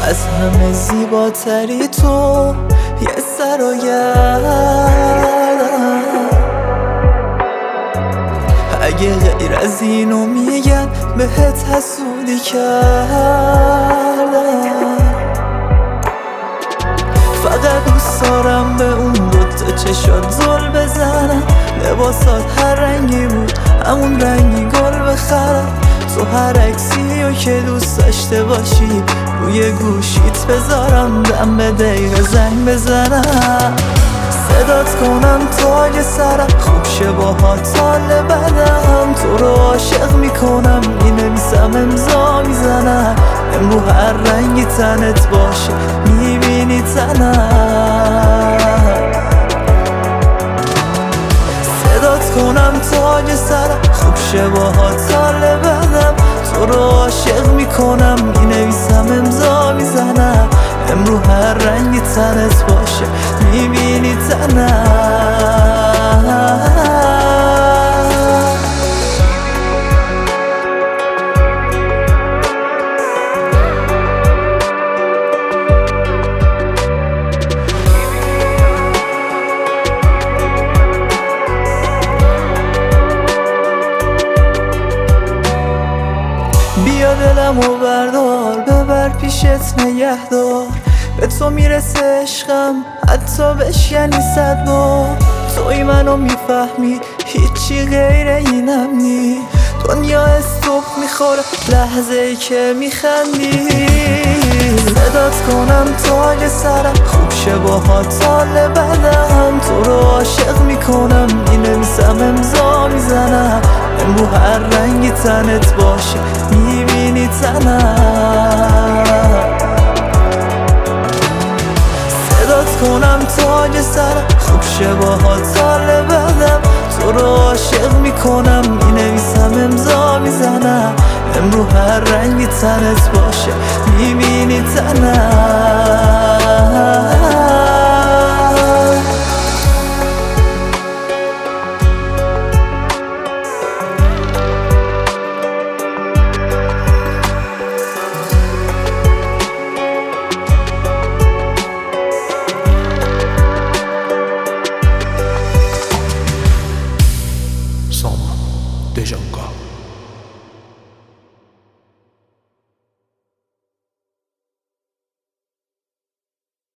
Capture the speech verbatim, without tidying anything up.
از همه زیباتری تو یه سر و گردم. اگه غیر از اینو میگن بهت حسودی کردم. فقط دوست دارم به اون دوتا چشات زل بزنم. لباسات هر رنگی بود همون رنگی گل بخرم. تو هر عکسی و که دوست داشته باشی روی گوشیت بذارم. دم به دقیقه زنگ بزنم صدات کنم تاج سرم. خوب شه باهات حال بدم. تو رو عاشق میکنم مینویسم امضا میزنم. امرو هر رنگی تنت باشه میبینی تنم. صدات کنم تاج سرم. خوب شه باهات حال بدم. تو رو عاشق میکنم مینویسم امضا میزنم. امرو هر رنگی تنت باشه میبینی تنم. بیا دلمو بردار ببر پیشت نگهدار. به تو میرسه عشقم حتی بشکنی صد بار. توی منو میفهمی هیچی غیر اینم نی. دنیا استوب میخوره لحظه ای که میخندی. صدات کنم تاج سرم. خوب شه باهات حال بدم. تو رو عاشق میکنم مینویسم امضا میزنم. امرو هر رنگی تنت باشه میبینی تنم. صدات کنم تاج سرم. خوب شه باهات حال بدم. تو رو عاشق میکنم مینویسم امضا میزنم. امرو هر رنگی تنت باشه میبینی تنم.